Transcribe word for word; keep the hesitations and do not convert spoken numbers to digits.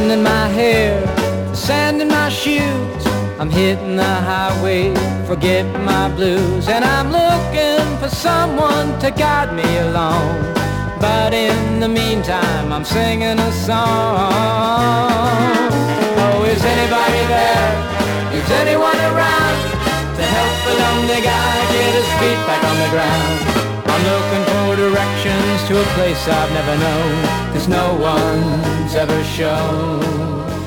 wind in my hair, the sand in my shoes. I'm hitting the highway, forget my blues. And I'm looking for someone to guide me along. But in the meantime, I'm singing a song. Oh, is anybody there? Is anyone around to help a lonely guy get his feet back on the ground? I'm looking for directions to a place I've never known, 'cause no one's ever shown.